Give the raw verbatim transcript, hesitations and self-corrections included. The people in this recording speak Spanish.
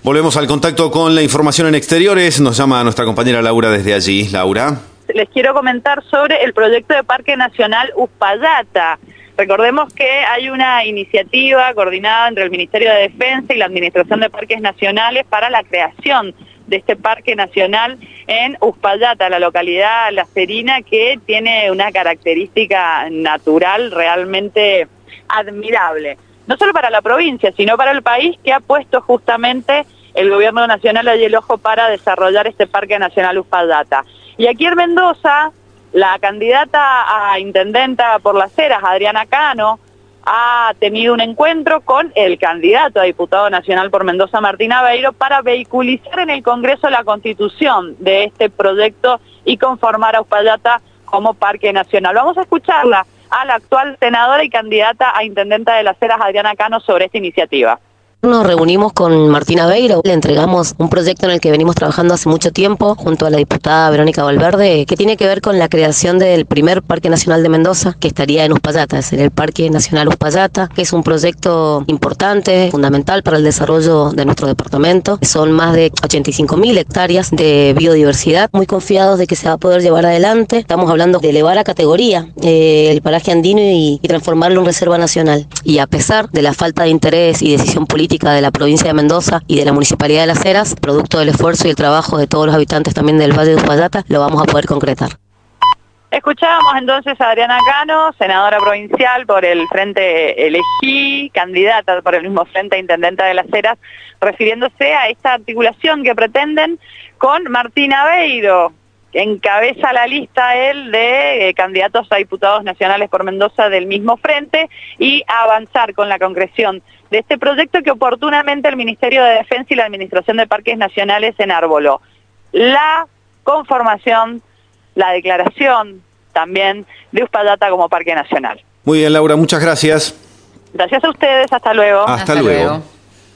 Volvemos al contacto con la información en exteriores. Nos llama nuestra compañera Laura desde allí. Laura. Les quiero comentar sobre el proyecto de Parque Nacional Uspallata. Recordemos que hay una iniciativa coordinada entre el Ministerio de Defensa y la Administración de Parques Nacionales para la creación de este Parque Nacional en Uspallata, la localidad La Serina, que tiene una característica natural realmente admirable. No solo para la provincia, sino para el país, que ha puesto justamente el gobierno nacional allí el ojo para desarrollar este Parque Nacional Uspallata. Y aquí en Mendoza, la candidata a intendenta por Las Heras, Adriana Cano, ha tenido un encuentro con el candidato a diputado nacional por Mendoza, Martín Aveiro, para vehiculizar en el Congreso la constitución de este proyecto y conformar a Uspallata como Parque Nacional. Vamos a escucharla a la actual senadora y candidata a intendenta de Las Heras, Adriana Cano, sobre esta iniciativa. Nos reunimos con Martín Aveiro, le entregamos un proyecto en el que venimos trabajando hace mucho tiempo junto a la diputada Verónica Valverde, que tiene que ver con la creación del primer Parque Nacional de Mendoza, que estaría en Uspallata, es el Parque Nacional Uspallata, que es un proyecto importante, fundamental para el desarrollo de nuestro departamento. Son más de ochenta y cinco mil hectáreas de biodiversidad, muy confiados de que se va a poder llevar adelante. Estamos hablando de elevar a categoría eh, el paraje andino y, y transformarlo en reserva nacional. Y a pesar de la falta de interés y decisión política de la provincia de Mendoza y de la Municipalidad de Las Heras, producto del esfuerzo y el trabajo de todos los habitantes también del Valle de Uspallata, lo vamos a poder concretar. Escuchábamos entonces a Adriana Cano, senadora provincial por el Frente Elegí, candidata por el mismo Frente a Intendenta de Las Heras, refiriéndose a esta articulación que pretenden con Martín Aveiro, que encabeza la lista él de eh, candidatos a diputados nacionales por Mendoza del mismo frente, y avanzar con la concreción de este proyecto que oportunamente el Ministerio de Defensa y la Administración de Parques Nacionales enarboló. La conformación, la declaración también de Uspallata como Parque Nacional. Muy bien, Laura, muchas gracias. Gracias a ustedes, hasta luego. Hasta, hasta luego. luego.